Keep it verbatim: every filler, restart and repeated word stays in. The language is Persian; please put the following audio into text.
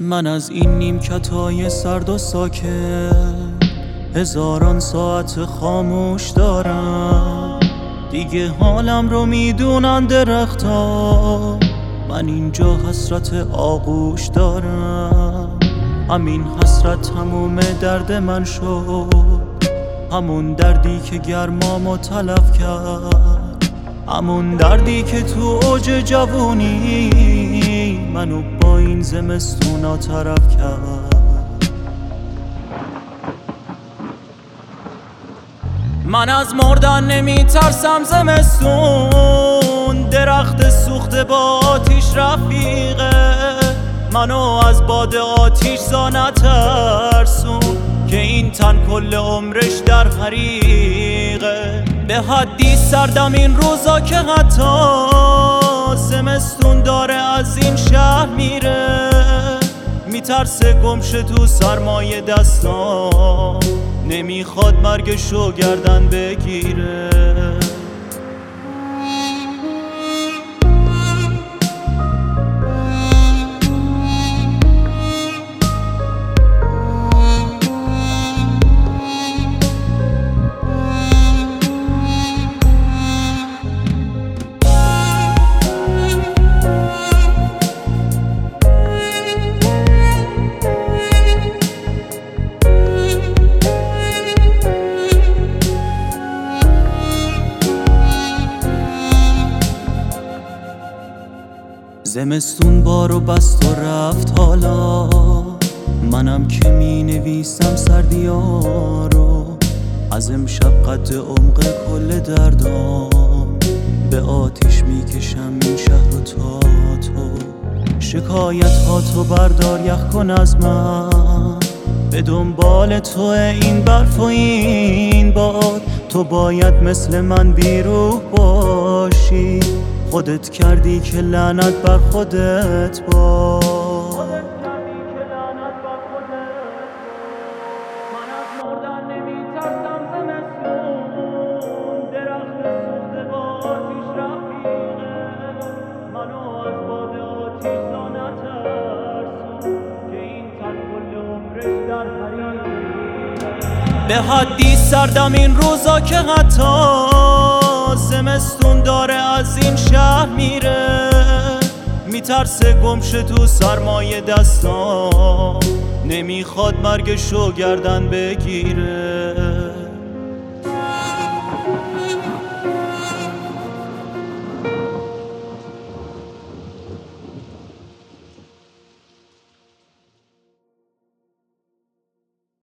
من از این نیمکتای سرد و ساکت هزاران ساعت خاموش دارم. دیگه حالم رو میدونن درختا، من اینجا حسرت آغوش دارم. همین حسرت تموم درد من شد، همون دردی که گرمامو تلف کرد، همون دردی که تو اوج جوونی منو با این زمستونا طرف کرد. من از مردن نمی ترسم زمستون، درخت سوخته با آتیش رفیقه. منو از باد آتیش زا نترسون که این تن کل عمرش در حریقه. به حدی سردم این روزا که حتی زمستون داره از این شهر میره. میترسه گمشه تو سرمایه دستام، نمیخواد مرگشو گردن بگیره. زمستون بارو بست و رفت، حالا منم که می نویسم سردیارو. از امشب قد عمق کل دردام، به آتیش می کشم این شهر و تا تو. شکایت ها تو بردار یخ کن از من، به دنبال تو این برف و این باد. تو باید مثل من بیروح باشی، خودت کردی که لعنت بر خودت با. من از مردن نمی ترسم زمستون، درخت سوخته با آتیش رفیقه. منو از باد آتیش زا نترسون که این تن کل عمرش در حریقه. به حدی سردم این روزا که حتی زمستون داره از این شهر میره. میترسه گمشه تو سرمایه دستام، نمیخواد مرگشو گردن بگیره.